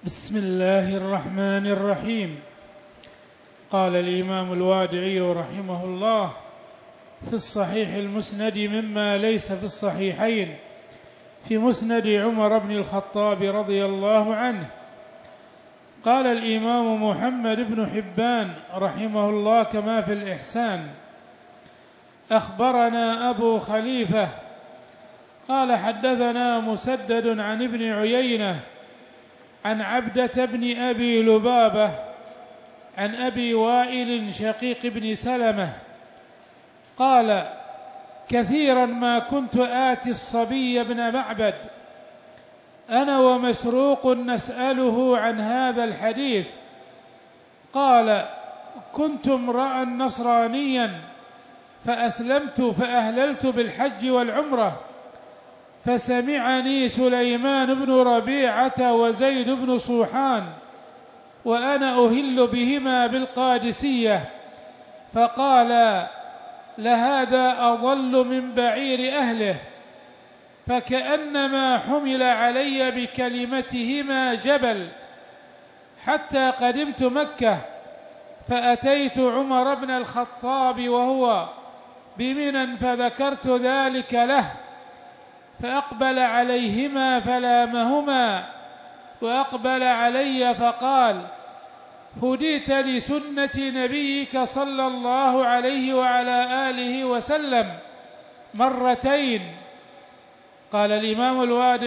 بسم الله الرحمن الرحيم. قال الإمام الوادعي رحمه الله في الصحيح المسند مما ليس في الصحيحين في مسند عمر بن الخطاب رضي الله عنه. قال الإمام محمد بن حبان رحمه الله كما في الإحسان: أخبرنا أبو خليفة قال حدثنا مسدد عن ابن عيينة عن عبدة بن أبي لبابة عن أبي وائل شقيق بن سلمة قال: كثيرا ما كنت آتي الصبي بن معبد أنا ومسروق نسأله عن هذا الحديث. قال: كنت امرأ نصرانيا فأسلمت فأهللت بالحج والعمرة، فسمعني سليمان بن ربيعة وزيد بن صوحان وأنا أهل بهما بالقادسية، فقال: لهذا أضل من بعير أهله، فكأنما حمل علي بكلمتهما جبل، حتى قدمت مكة فأتيت عمر بن الخطاب وهو بمنى فذكرت ذلك له، فأقبل عليهما فلامهما وأقبل علي فقال: هديت لسنة نبيك صلى الله عليه وعلى آله وسلم مرتين. قال الإمام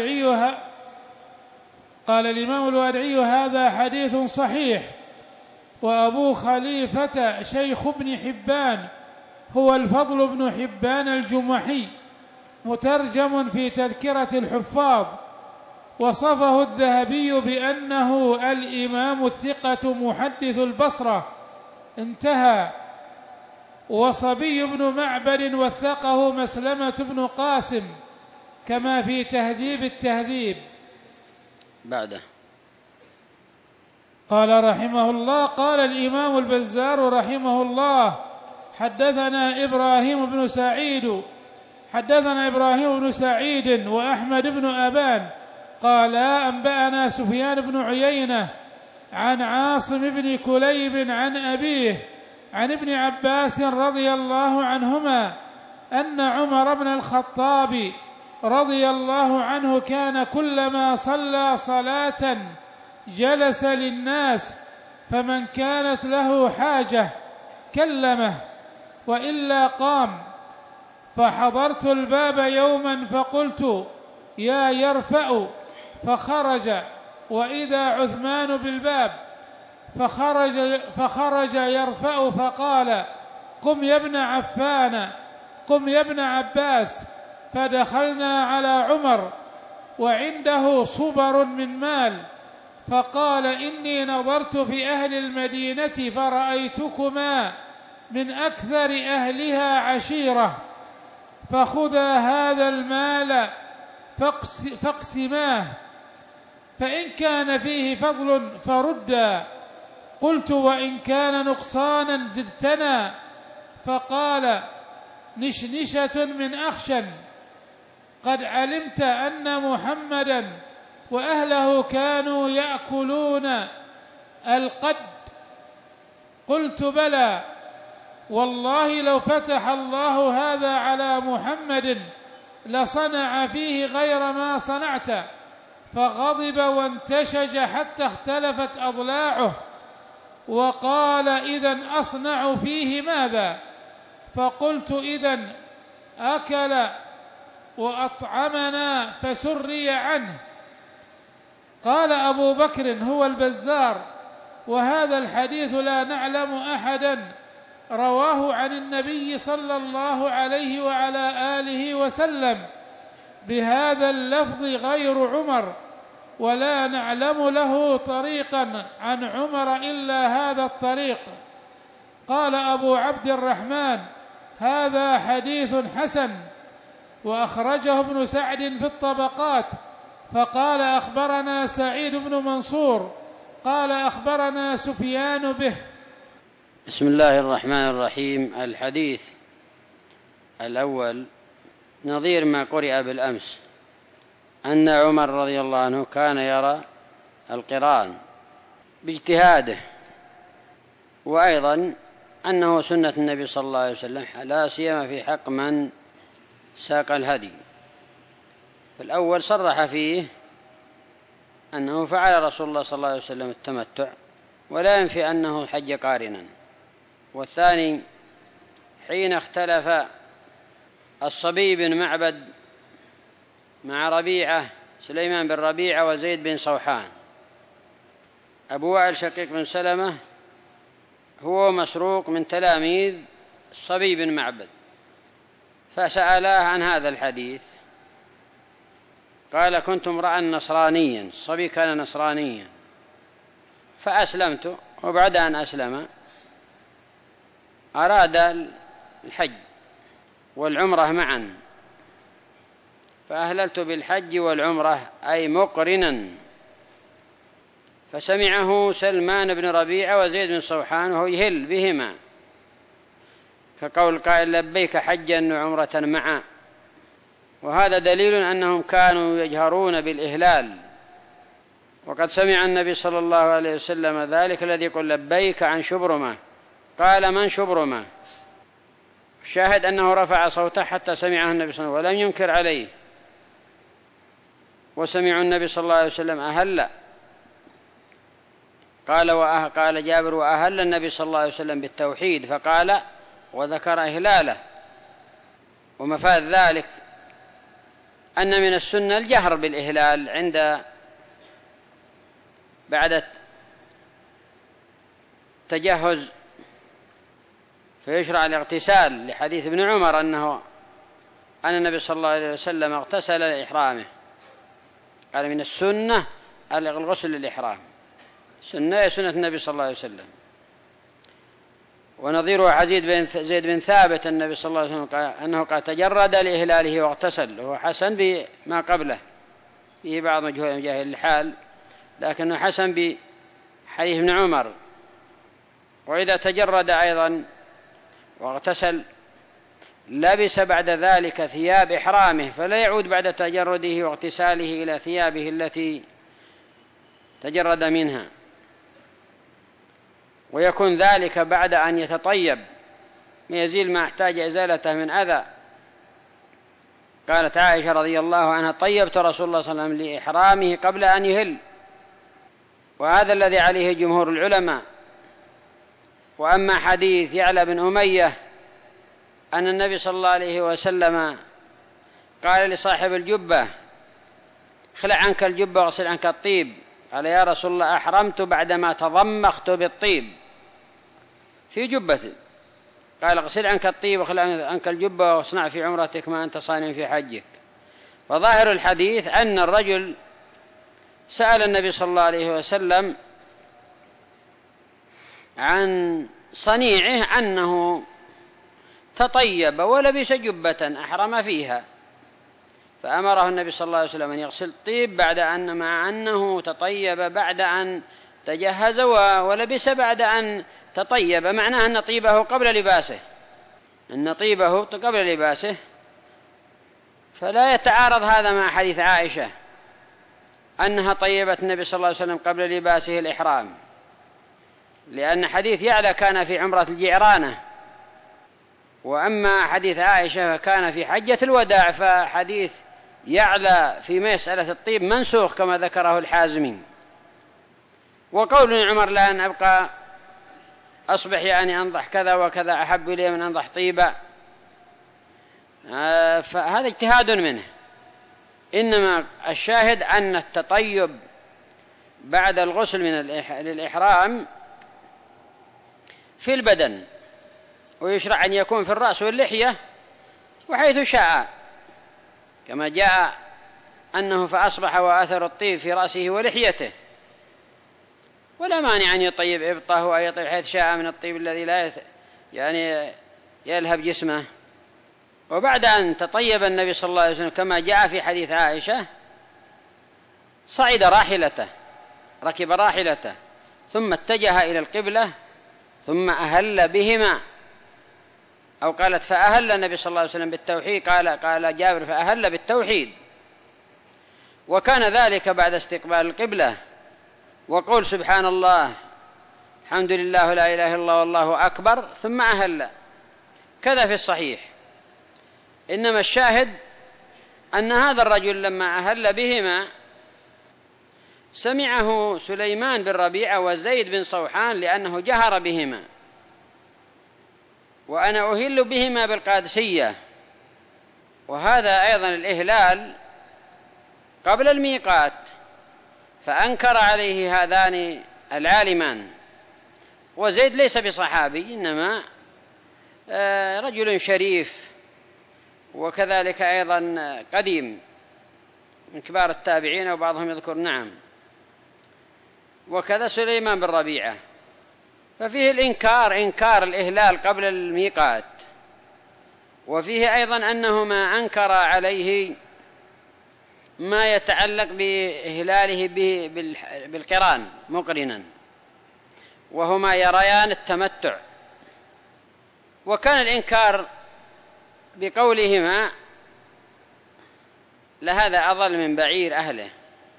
الوادعي هذا حديث صحيح. وأبو خليفة شيخ ابن حبان هو الفضل بن حبان الجمحي، مترجم في تذكرة الحفاظ، وصفه الذهبي بأنه الإمام الثقة محدث البصرة، انتهى. وصبي بن معبد وثقه مسلمة بن قاسم كما في تهذيب التهذيب. بعده قال رحمه الله: قال الإمام البزار رحمه الله: حدثنا إبراهيم بن سعيد وأحمد بن أبان قال أنبأنا سفيان بن عيينة عن عاصم بن كليب عن أبيه عن ابن عباس رضي الله عنهما أن عمر بن الخطاب رضي الله عنه كان كلما صلى صلاة جلس للناس، فمن كانت له حاجة كلمه وإلا قام. فحضرت الباب يوما فقلت: يا يرفع، فخرج وإذا عثمان بالباب، فخرج يرفع فقال: قم يا ابن عفان، قم يا ابن عباس. فدخلنا على عمر وعنده صبر من مال، فقال: إني نظرت في أهل المدينة فرأيتكما من أكثر أهلها عشيرة، فخذا هذا المال فاقسماه، فإن كان فيه فضل فردا. قلت: وإن كان نقصانا زدتنا. فقال: نشنشة من أخشن، قد علمت أن محمدا وأهله كانوا يأكلون القد. قلت: بلى، والله لو فتح الله هذا على محمد لصنع فيه غير ما صنعت. فغضب وانتشج حتى اختلفت أضلاعه، وقال: إذن أصنع فيه ماذا؟ فقلت: إذن أكل وأطعمنا فسري عنه. قال أبو بكر هو البزار: وهذا الحديث لا نعلم أحدا رواه عن النبي صلى الله عليه وعلى آله وسلم بهذا اللفظ غير عمر، ولا نعلم له طريقا عن عمر إلا هذا الطريق. قال أبو عبد الرحمن: هذا حديث حسن. وأخرجه ابن سعد في الطبقات فقال: أخبرنا سعيد بن منصور قال أخبرنا سفيان به. بسم الله الرحمن الرحيم. الحديث الأول نظير ما قرئ بالأمس، أن عمر رضي الله عنه كان يرى القران باجتهاده، وأيضا أنه سنة النبي صلى الله عليه وسلم لا سيما في حق من ساق الهدي. فالأول صرح فيه أنه فعل رسول الله صلى الله عليه وسلم التمتع ولا ينفي أنه حج قارنا. والثاني حين اختلف الصبي بن معبد مع ربيعة، سليمان بن ربيعة وزيد بن صوحان، أبو وائل شقيق بن سلمة هو مسروق من تلاميذ الصبي بن معبد، فسألاه عن هذا الحديث، قال كنت امرأ نصرانيا، الصبي كان نصرانيا، فأسلمت، وبعد أن أسلم أراد الحج والعمرة معا، فأهللت بالحج والعمرة أي مقرنا، فسمعه سلمان بن ربيعة وزيد بن صوحان وهو يهل بهما، كقول قائل لبيك حجا وعمرة معا. وهذا دليل أنهم كانوا يجهرون بالإهلال، وقد سمع النبي صلى الله عليه وسلم ذلك الذي يقول لبيك عن شبرمة، قال من شبرمة؟ الشاهد أنه رفع صوته حتى سمعه النبي صلى الله عليه وسلم ولم ينكر عليه، وسمع النبي صلى الله عليه وسلم أهل. قال جابر وأهل النبي صلى الله عليه وسلم بالتوحيد، فقال وذكر إهلاله. ومفاد ذلك أن من السنة الجهر بالإهلال بعد التجهز، فيشرع الاغتسال لحديث ابن عمر أن النبي صلى الله عليه وسلم اغتسل لإحرامه، قال من السنة الغسل للإحرام، سنة النبي صلى الله عليه وسلم. ونظيره زيد بن ثابت النبي صلى الله عليه وسلم أنه قد تجرد لإهلاله واغتسل، وهو حسن بما قبله، فيه بعض مجاهل الحال، لكنه حسن بحديث ابن عمر. وإذا تجرد أيضا واغتسل لبس بعد ذلك ثياب إحرامه، فلا يعود بعد تجرده واغتساله إلى ثيابه التي تجرد منها، ويكون ذلك بعد أن يتطيب يزيل ما احتاج إزالته من أذى. قالت عائشة رضي الله عنها طيبت رسول الله صلى الله عليه وسلم لإحرامه قبل أن يهل، وهذا الذي عليه جمهور العلماء. وأما حديث يعلى بن أمية أن النبي صلى الله عليه وسلم قال لصاحب الجبة خلع عنك الجبة واغسل عنك الطيب، قال يا رسول الله أحرمت بعدما تضمخت بالطيب في جبتي، قال اغسل عنك الطيب وخلع عنك الجبة واصنع في عمرتك ما أنت صانع في حجك. فظاهر الحديث أن الرجل سأل النبي صلى الله عليه وسلم عن صنيعه أنه تطيب ولبس جبة أحرم فيها، فأمره النبي صلى الله عليه وسلم أن يغسل الطيب مع أنه تطيب بعد أن تجهز ولبس بعد أن تطيب، معناه أن طيبه قبل لباسه، فلا يتعارض هذا مع حديث عائشة أنها طيبت النبي صلى الله عليه وسلم قبل لباسه الإحرام، لأن حديث يعلى كان في عمرة الجعرانة، وأما حديث عائشة كان في حجة الوداع، فحديث يعلى في مسألة الطيب منسوخ كما ذكره الحازمي. وقول عمر لأن أبقى أصبح يعني أنضح كذا وكذا أحب إلي من أنضح طيبا، فهذا اجتهاد منه، إنما الشاهد أن التطيب بعد الغسل للإحرام في البدن، ويشرع أن يكون في الرأس واللحية وحيث شاء، كما جاء أنه فأصبح وأثر الطيب في رأسه ولحيته، ولا مانع أن يطيب إبطه أو يطيب حيث شاء من الطيب الذي لا يلهب جسمه. وبعد أن تطيب النبي صلى الله عليه وسلم كما جاء في حديث عائشة صعد ركب راحلته ثم اتجه إلى القبلة ثم أهل بهما، أو قالت فأهل النبي صلى الله عليه وسلم بالتوحيد، قال جابر فأهل بالتوحيد، وكان ذلك بعد استقبال القبلة، وقول سبحان الله الحمد لله لا إله إلا الله والله أكبر ثم أهل، كذا في الصحيح. إنما الشاهد أن هذا الرجل لما أهل بهما سمعه سليمان بن ربيعة وزيد بن صوحان لأنه جهر بهما، وأنا أهل بهما بالقادسية. وهذا أيضا الإهلال قبل الميقات، فأنكر عليه هذان العالمان. وزيد ليس بصحابي، إنما رجل شريف، وكذلك أيضا قديم من كبار التابعين، وبعضهم يذكر نعم. وكذا سليمان بن ربيعة. ففيه الإنكار، إنكار الإهلال قبل الميقات، وفيه أيضا أنهما أنكر عليه ما يتعلق بإهلاله بالقران مقرنا، وهما يريان التمتع. وكان الإنكار بقولهما لهذا أضل من بعير أهله،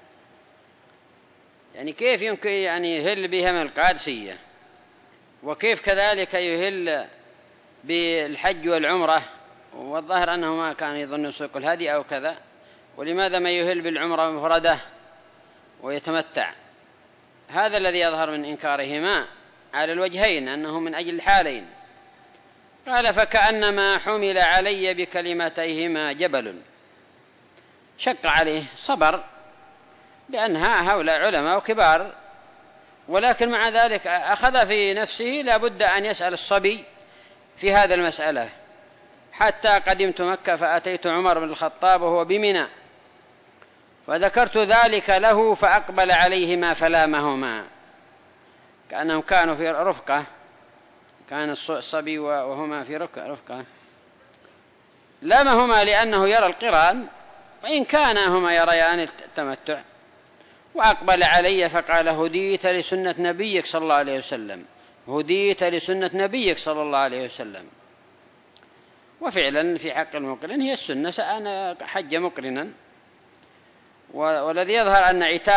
يعني كيف يمكن يهل بها من القادسية، وكيف كذلك يهل بالحج والعمرة، والظاهر أنه ما كان يظن سوق الهدي أو كذا، ولماذا ما يهل بالعمرة مفردة ويتمتع؟ هذا الذي يظهر من إنكارهما على الوجهين، أنه من أجل الحالين. قال فكأنما حمل علي بكلمتيهما جبل، شق عليه، صبر، لأن هؤلاء علماء وكبار، ولكن مع ذلك أخذ في نفسه لا بد أن يسأل الصبي في هذا المسألة. حتى قدمت مكة فأتيت عمر بن الخطاب وهو بمنى، فذكرت ذلك له فأقبل عليهما فلامهما، كأنهم كانوا في رفقة، كان الصبي وهما في رفقة، لامهما لأنه يرى القران، وإن كانهما يريان التمتع. وأقبل علي فقال هديت لسنة نبيك صلى الله عليه وسلم، هديت لسنة نبيك صلى الله عليه وسلم. وفعلا في حق المقرن هي السنة، أنا حج مقرنا. والذي يظهر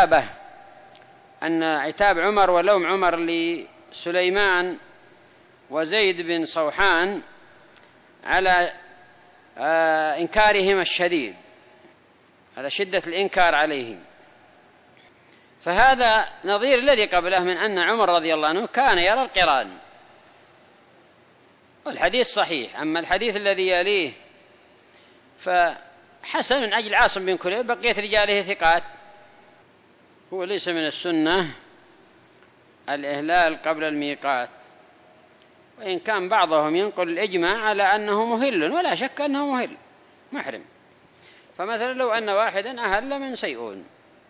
أن عتاب عمر ولوم عمر لسليمان وزيد بن صوحان على إنكارهما الشديد، على شدة الإنكار عليهم. فهذا نظير الذي قبله من أن عمر رضي الله عنه كان يرى القران، والحديث صحيح. أما الحديث الذي يليه فحسن من أجل عاصم بن كليب، بقية رجاله ثقات. هو ليس من السنة الإهلال قبل الميقات، وإن كان بعضهم ينقل الإجماع على أنه مهل، ولا شك أنه مهل محرم. فمثلا لو أن واحدا أهل من سيئون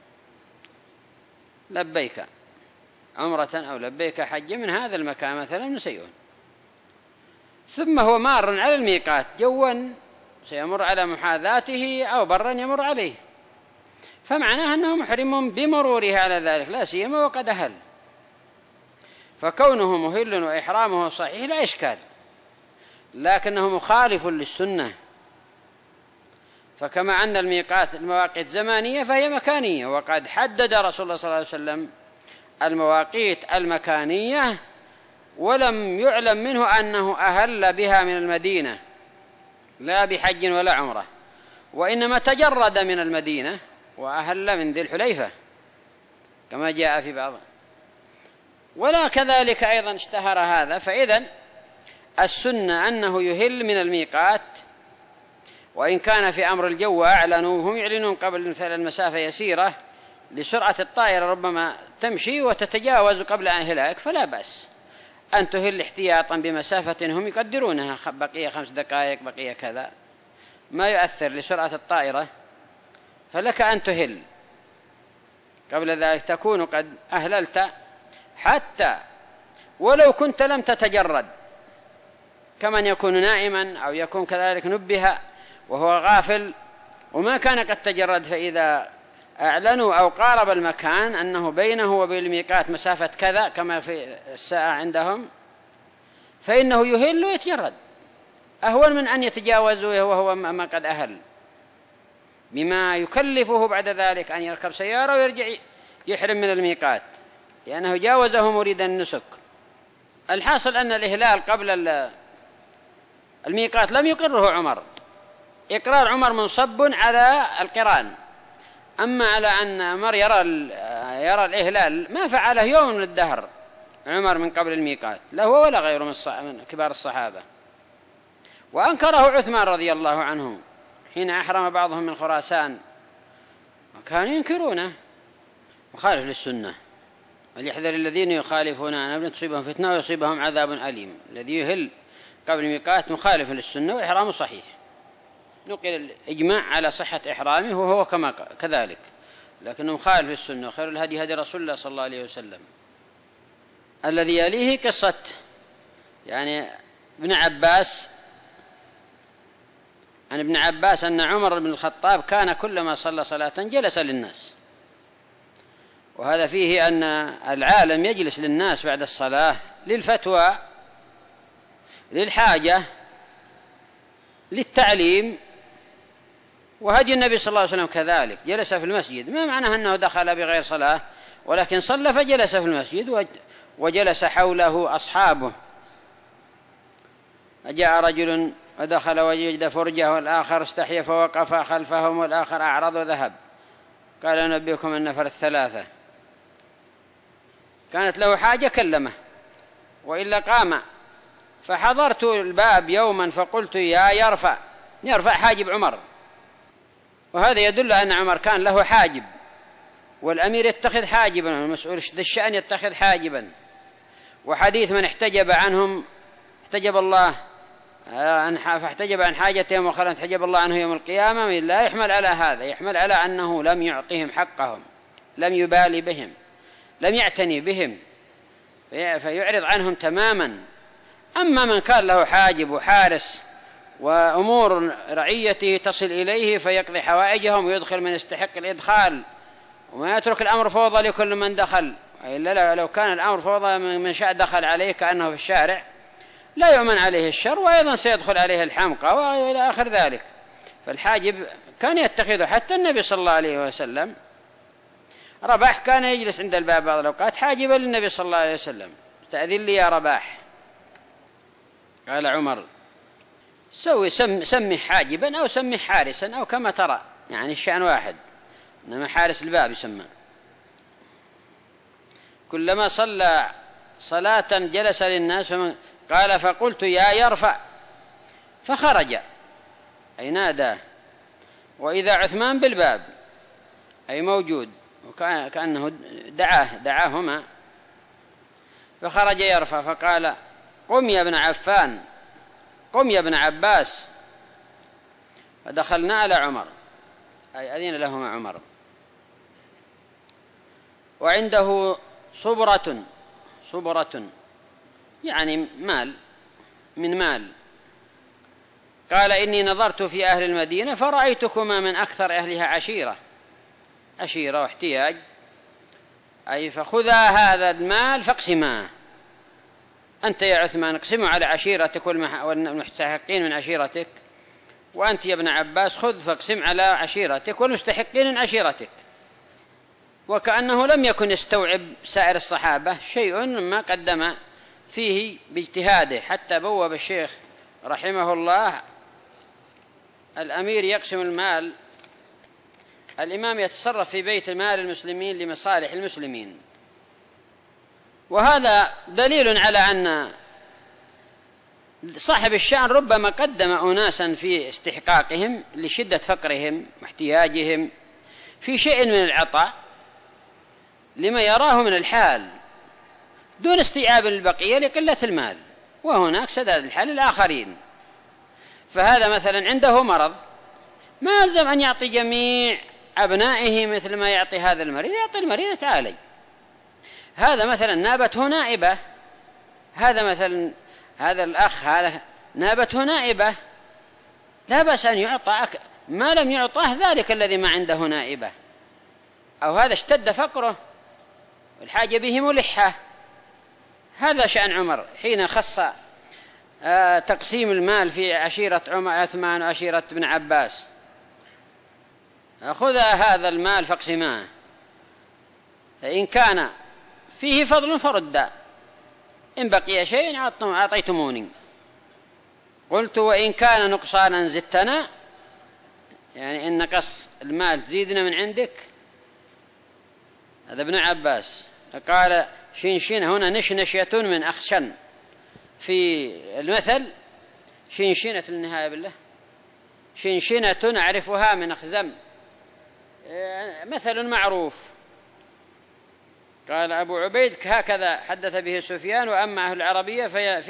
لبيك عمرة أو لبيك حج من هذا المكان مثلا من سيئون، ثم هو مار على الميقات جوا سيمر على محاذاته أو برا يمر عليه، فمعناه أنه محرم بمروره على ذلك، لا سيما وقد أهل. فكونه مهل وإحرامه صحيح لا إشكال، لكنه مخالف للسنة. فكما أن الميقات المواقيت زمانية فهي مكانية، وقد حدد رسول الله صلى الله عليه وسلم المواقيت المكانية، ولم يعلم منه أنه أهل بها من المدينة لا بحج ولا عمرة، وإنما تجرد من المدينة وأهل من ذي الحليفة كما جاء في بعض. ولا كذلك أيضا اشتهر هذا. فإذن السنة أنه يهل من الميقات، وإن كان في أمر الجو أعلنوا، هم يعلنون قبل مثلا المسافة يسيرة لسرعة الطائرة ربما تمشي وتتجاوز قبل أن يهلك، فلا بأس أن تهل احتياطا بمسافة هم يقدرونها، بقية 5 دقائق بقية كذا، ما يؤثر لسرعة الطائرة، فلك أن تهل قبل ذلك، تكون قد أهللت حتى ولو كنت لم تتجرد، كمن يكون نائما أو يكون كذلك نبه وهو غافل وما كان قد تجرد، فإذا أعلنوا أو قارب المكان أنه بينه وبين الميقات مسافة كذا كما في الساعة عندهم، فإنه يهل ويتجرد، أهون من أن يتجاوزه وهو ما قد أهل، بما يكلفه بعد ذلك أن يركب سيارة ويرجع يحرم من الميقات. لأنه جاوزه مريد النسك. الحاصل أن الإهلال قبل الميقات لم يقره عمر، إقرار عمر منصب على القران. أما على أن عمر يرى الإهلال ما فعله يوم من الدهر عمر من قبل الميقات، لا هو ولا غيره من كبار الصحابة. وأنكره عثمان رضي الله عنه حين أحرم بعضهم من خراسان، وكانوا ينكرونه، مخالف للسنة. وليحذر الذين يخالفون عن أمره تصيبهم فتنة ويصيبهم عذاب أليم. الذي يهل قبل الميقات مخالف للسنة وإحرامه صحيح، نقل الإجماع على صحة إحرامه وهو كذلك، لكنه مخالف للسنة. وخير الهدي هدي رسول الله صلى الله عليه وسلم. الذي يليه قصة يعني ابن عباس، عن ابن عباس أن عمر بن الخطاب كان كلما صلى صلاة جلس للناس، وهذا فيه أن العالم يجلس للناس بعد الصلاة للفتوى، للحاجة، للتعليم. وهدي النبي صلى الله عليه وسلم كذلك، جلس في المسجد، ما معناه أنه دخل بغير صلاة، ولكن صلى فجلس في المسجد وجلس حوله أصحابه. جاء رجل ودخل وجد فرجة، والآخر استحيا فوقف خلفهم، والآخر أعرض وذهب. قال أنبئكم النفر الثلاثة، كانت له حاجة كلمه وإلا قام. فحضرت الباب يوما فقلت يا يرفع حاجب عمر. وهذا يدل أن عمر كان له حاجب، والأمير يتخذ حاجبا، والمسؤول ذي الشأن يتخذ حاجبا. وحديث من احتجب عنهم احتجب الله، فاحتجب عن حاجتهم وخلت احتجب الله عنه يوم القيامة، لا يحمل على هذا، يحمل على أنه لم يعطيهم حقهم، لم يبالي بهم، لم يعتني بهم، فيعرض عنهم تماما. أما من كان له حاجب وحارس وأمور رعيته تصل إليه فيقضي حوائجهم ويدخل من يستحق الإدخال، وما يترك الأمر فوضى لكل من دخل، إلا لو كان الأمر فوضى من شاء دخل عليه كأنه في الشارع لا يؤمن عليه الشر، وأيضا سيدخل عليه الحمقى وإلى آخر ذلك. فالحاجب كان يتخذه حتى النبي صلى الله عليه وسلم. رباح كان يجلس عند الباب بعض الأوقات حاجبا للنبي صلى الله عليه وسلم، استأذن لي يا رباح. قال عمر سمي حاجبا أو سمي حارسا أو كما ترى، يعني الشأن واحد، إنما حارس الباب يسمى. كلما صلى صلاة جلس للناس. قال فقلت يا يرفع، فخرج أي ناداه، وإذا عثمان بالباب أي موجود، وكأنه دعاهما. فخرج يرفع فقال قم يا ابن عفان، قم يا ابن عباس. فدخلنا على عمر أي أذن لهما عمر، وعنده صبرة يعني مال من مال. قال إني نظرت في أهل المدينة فرأيتكما من أكثر أهلها عشيرة واحتياج، أي فخذا هذا المال فاقسماه، أنت يا عثمان اقسموا على عشيرتك والمستحقين من عشيرتك، وأنت يا ابن عباس خذ فاقسم على عشيرتك والمستحقين من عشيرتك. وكأنه لم يكن يستوعب سائر الصحابة شيء مما قدم فيه باجتهاده، حتى بوب الشيخ رحمه الله الأمير يقسم المال، الإمام يتصرف في بيت المال المسلمين لمصالح المسلمين. وهذا دليل على أن صاحب الشأن ربما قدم أناسا في استحقاقهم لشدة فقرهم واحتياجهم في شيء من العطاء لما يراه من الحال، دون استيعاب البقية لقلة المال، وهناك سداد الحال للآخرين. فهذا مثلا عنده مرض، ما يلزم أن يعطي جميع أبنائه مثل ما يعطي هذا المريض، يعطي المريض يتعالج. هذا مثلا نابته نائبة، هذا مثلا هذا الأخ هذا نابته نائبة، لا بأس أن يعطى ما لم يعطاه ذلك الذي ما عنده نائبة، أو هذا اشتد فقره والحاجة به ملحة. هذا شأن عمر حين خص تقسيم المال في عشيرة عثمان وعشيرة ابن عباس. خذ هذا المال فاقسماه، فإن كان فيه فضل فرد، إن بقي شيء أعطيتموني. قلت وإن كان نقصانا زدتنا، يعني إن نقص المال تزيدنا من عندك. هذا ابن عباس. قال شنشن هنا نشنشية من أخشن، في المثل شنشنة النهاية بالله، شنشنة أعرفها من أخزم، مثل معروف. قال أبو عبيد هكذا حدث به سفيان. وأما أهل العربية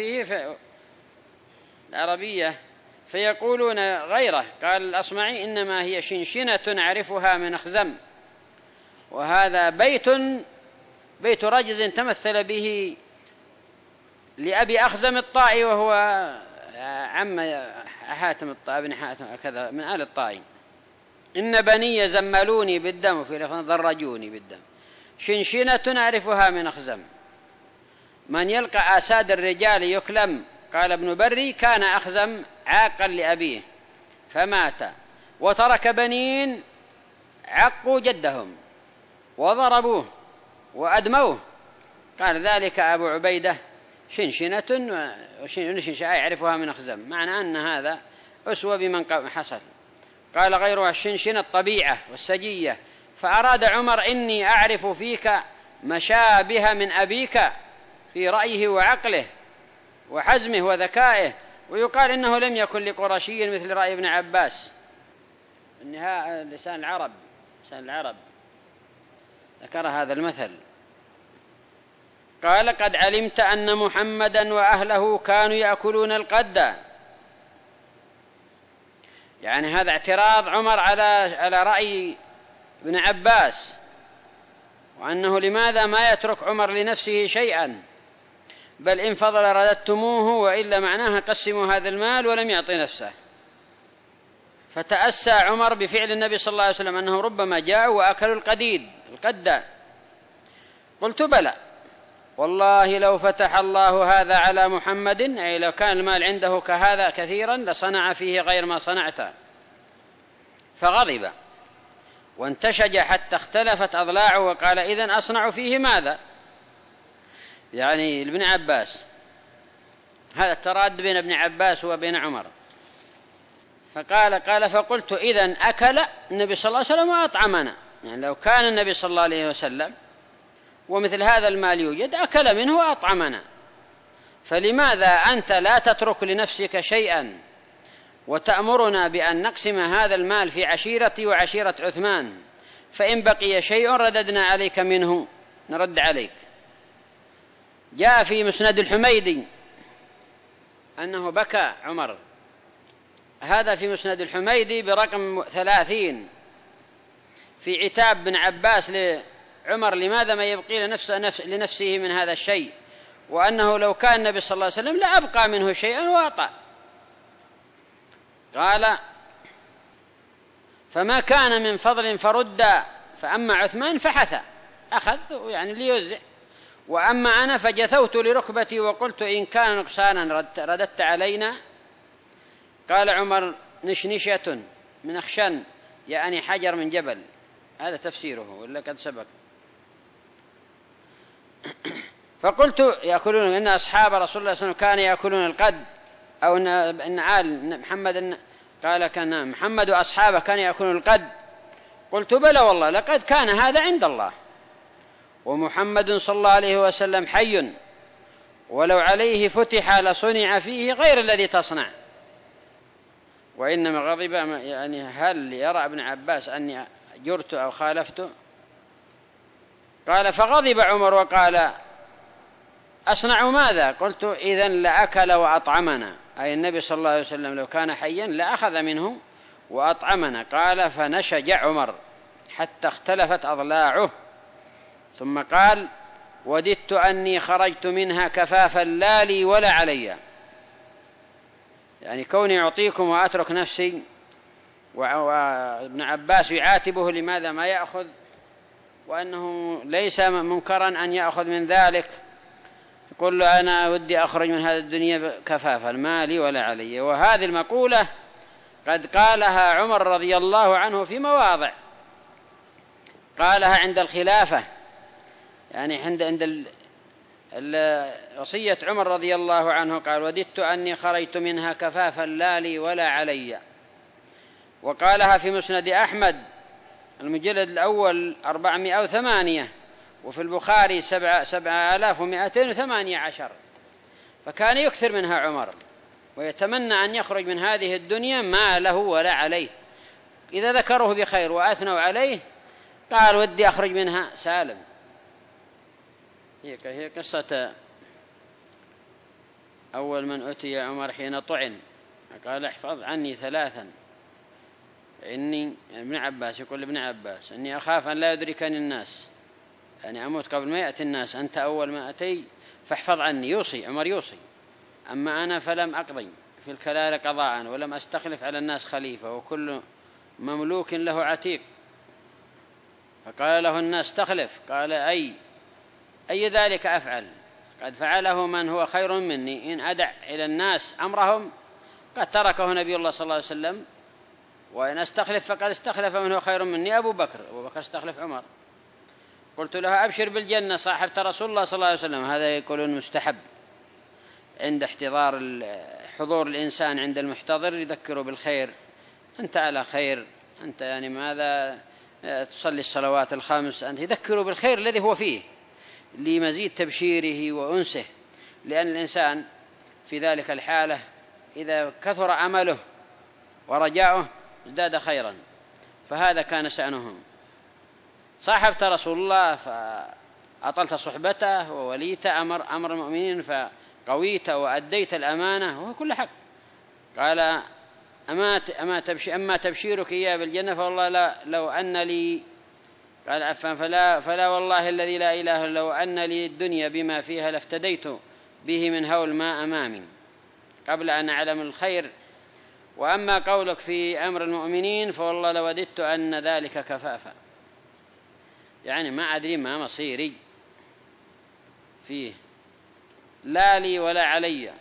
العربية فيقولون غيره. قال الأصمعي إنما هي شنشنة أعرفها من أخزم، وهذا بيت رجز تمثل به لأبي أخزم الطائي، وهو عم حاتم الطائي بن حاتم كذا من آل الطائي. إن بني زملوني بالدم، وفي لفظ ضرجوني بالدم. شنشنة أعرفها من أخزم، من يلقى آساد الرجال يكلم. قال ابن بري كان أخزم عاقا لأبيه فمات، وترك بنين عقوا جدهم وضربوه وأدموه. قال ذلك أبو عبيدة شنشنة يعرفها من أخزم، معنى أن هذا أسوة بمن حصل. قال غيرها الشنشنة الطبيعة والسجية. فأراد عمر إني أعرف فيك مشابه من أبيك في رأيه وعقله وحزمه وذكائه. ويقال إنه لم يكن لقرشي مثل رأي ابن عباس. النهاية لسان العرب ذكر هذا المثل. قال قد علمت أن محمدا وأهله كانوا يأكلون القد. يعني هذا اعتراض عمر على رأي ابن عباس، وأنه لماذا ما يترك عمر لنفسه شيئا، بل إن فضل رددتموه، وإلا معناها قسموا هذا المال ولم يعطي نفسه. فتأسى عمر بفعل النبي صلى الله عليه وسلم أنه ربما جاءوا وأكلوا القد. قلت بلى والله لو فتح الله هذا على محمد، أي لو كان المال عنده كهذا كثيرا لصنع فيه غير ما صنعت. فغضب وانتشج حتى اختلفت أضلاعه، وقال إذن أصنع فيه ماذا؟ يعني ابن عباس، هذا التراد بين ابن عباس وبين عمر. فقال فقلت إذن أكل النبي صلى الله عليه وسلم وأطعمنا. يعني لو كان النبي صلى الله عليه وسلم ومثل هذا المال يوجد أكل منه وأطعمنا، فلماذا أنت لا تترك لنفسك شيئا وتأمرنا بأن نقسم هذا المال في عشيرتي وعشيرة عثمان، فإن بقي شيء رددنا عليك منه، نرد عليك. جاء في مسند الحميدي أنه بكى عمر، هذا في مسند الحميدي برقم 30، في عتاب بن عباس لعمر لماذا ما يبقي لنفسه من هذا الشيء، وأنه لو كان النبي صلى الله عليه وسلم لأبقى منه شيئا وأعطى. قال فما كان من فضل فرد، فأما عثمان فحث أخذ يعني ليوزع، وأما أنا فجثوت لركبتي وقلت إن كان نقصانا رددت علينا. قال عمر نشنشة من أخشن، يعني حجر من جبل، هذا تفسيره ولا قد سبق. فقلت يأكلون، إن أصحاب رسول الله صلى الله عليه وسلم كانوا يأكلون القد، أو إن آل محمد، قال كان محمد وأصحابه كانوا يأكلون القد. قلت بلى والله لقد كان هذا عند الله، ومحمد صلى الله عليه وسلم حي، ولو عليه فتح لصنع فيه غير الذي تصنع. وإنما غضب، يعني هل يرى ابن عباس أني جرت أو خالفت؟ قال فغضب عمر وقال أصنع ماذا؟ قلت إذن لأكل وأطعمنا، أي النبي صلى الله عليه وسلم لو كان حيا لأخذ منه وأطعمنا. قال فنشج عمر حتى اختلفت أضلاعه، ثم قال وددت أني خرجت منها كفافا لا لي ولا علي، يعني كوني أعطيكم وأترك نفسي. وابن عباس يعاتبه لماذا ما يأخذ، وأنه ليس منكرا أن يأخذ من ذلك. يقول له أنا ودي أخرج من هذه الدنيا كفافا ما لي ولا علي. وهذه المقولة قد قالها عمر رضي الله عنه في مواضع، قالها عند الخلافة يعني عند وصية عمر رضي الله عنه قال: وددت أني خرجت منها كفافا لا لي ولا علي. وقالها في مسند أحمد المجلد الأول 408، وفي البخاري 7218. فكان يكثر منها عمر ويتمنى أن يخرج من هذه الدنيا ما له ولا عليه. إذا ذكروه بخير وأثنوا عليه قال: ودي أخرج منها سالم. هي قصة أول من أتي عمر حين طعن قال: احفظ عني ثلاثا، إني ابن عباس يقول لابن عباس: إني أخاف أن لا يدركني الناس، يعني أموت قبل ما يأتي الناس، أنت أول ما أتي فاحفظ عني. يوصي عمر يوصي: أما أنا فلم أقضي في الكلال قضاء ولم أستخلف على الناس خليفة، وكل مملوك له عتيق. فقال له الناس: استخلف. قال: أي ذلك أفعل؟ قد فعله من هو خير مني، إن أدع إلى الناس أمرهم قد تركه نبي الله صلى الله عليه وسلم، وإن أستخلف فقد استخلف من هو خير مني أبو بكر استخلف عمر. قلت له: أبشر بالجنة، صاحبت رسول الله صلى الله عليه وسلم. هذا يقولون مستحب عند حضور الإنسان عند المحتضر، يذكره بالخير: أنت على خير، أنت يعني ماذا تصلي الصلوات الخمس، أنت يذكره بالخير الذي هو فيه لمزيد تبشيره وأنسه. لأن الإنسان في ذلك الحالة إذا كثر عمله ورجاؤه ازداد خيرا. فهذا كان شأنهم. صاحبت رسول الله فأطلت صحبته ووليت أمر المؤمنين فقويت وأديت الأمانة وهو كل حق. قال: أما تبشيرك إياه بالجنة فوالله لو أن لي، قال عفان: فلا والله الذي لا إله إلا هو أن لي الدنيا بما فيها لافتديت به من هول ما أمامي قبل أن أعلم الخير. وأما قولك في أمر المؤمنين فوالله لوددت أن ذلك كفافا، يعني ما أدري ما مصيري فيه، لا لي ولا علي.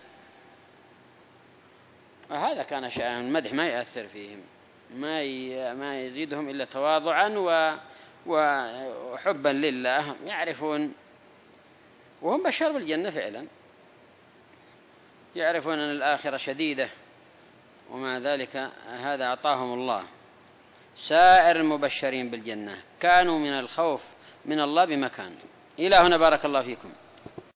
وهذا كان شأن المدح، ما يأثر فيهم، ما يزيدهم إلا تواضعا وحبا لله، يعرفون، وهم بشر بالجنة فعلا، يعرفون أن الآخرة شديدة، ومع ذلك هذا أعطاهم الله. سائر المبشرين بالجنة كانوا من الخوف من الله بمكان. إلى هنا بارك الله فيكم.